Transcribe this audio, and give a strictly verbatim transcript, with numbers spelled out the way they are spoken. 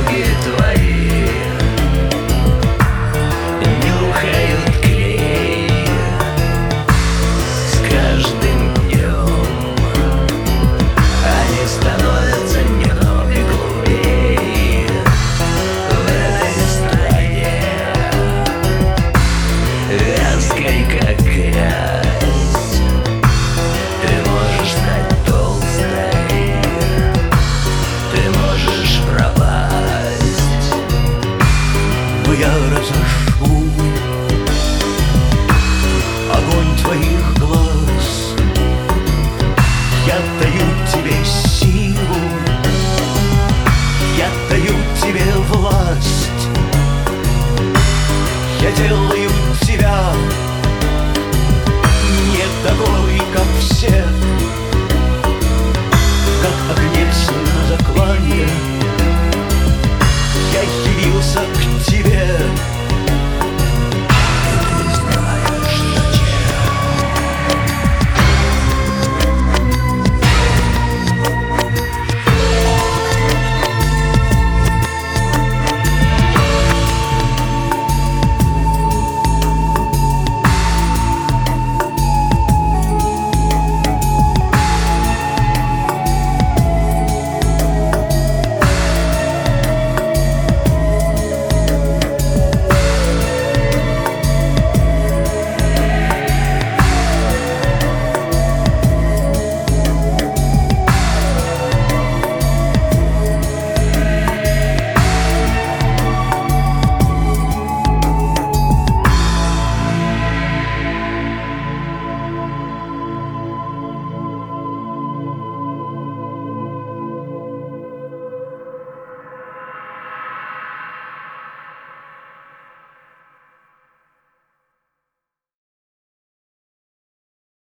ноги твои нюхают клей. С каждым днем они становятся немного глупее. В этой стране вязкой как грязь, ты можешь стать толстой, ты можешь пропасть. Но я разожгу огонь твоих глаз, я даю тебе силу, я даю тебе власть, я делаю